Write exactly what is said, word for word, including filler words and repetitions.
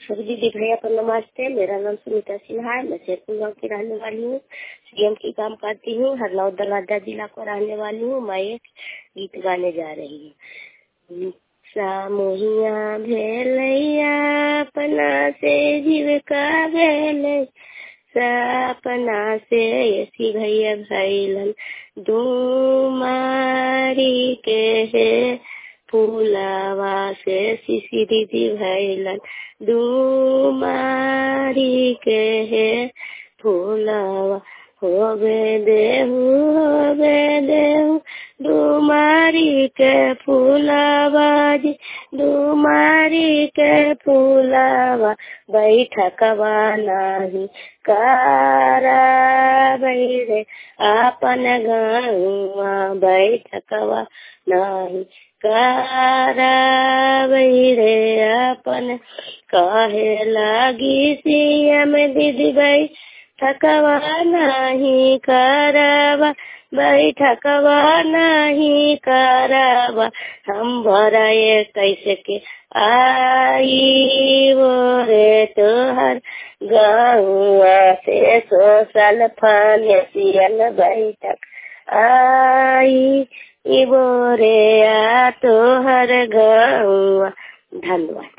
सभी दीदी भैया को नमस्ते। मेरा नाम सुनीता सिन्हा है। मैं शेरपुर गाँव की रहने वाली हूँ। सीएम की काम करती हूँ। हरनौर दरवाजा जिला को रहने वाली हूँ। मैं एक गीत गाने जा रही हूँ। सामोहिया भेलैया अपना से जीविका भेलै, सपना से ऐसी भैया भैलन डूमारी के है, फूलावा से शिशी दीदी भैलन डूमारी के है, फूलावा होबे देहु होबे देहु डूमारी के फूलावा जी, डूमारी के फूलावा बैठकवा नाही कारा बैरे आपन गाँवा, बैठकवा नाही कारा बैरे आपन, काहे लागी सीएम दीदी भाई ठकवा नहीं करवा, बैठकवा नहीं करवा, हम भराए कैसे के आई वो रे तोहर गाँवा से सोशल फाइनेंशियल बैठक आई वो रे आ तोहर गाँवा। धन्यवाद।